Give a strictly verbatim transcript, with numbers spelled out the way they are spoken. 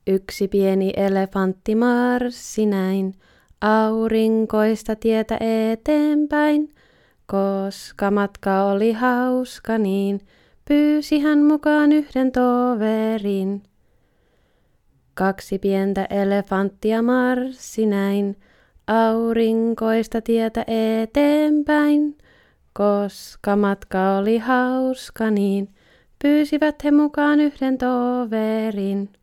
Yksi pieni elefantti marssi näin aurinkoista tietä eteenpäin. Koska matka oli hauska niin, pyysi hän mukaan yhden toverin. Kaksi pientä elefanttia marssi näin aurinkoista tietä eteenpäin. Koska matka oli hauska niin, pyysivät he mukaan yhden toverin.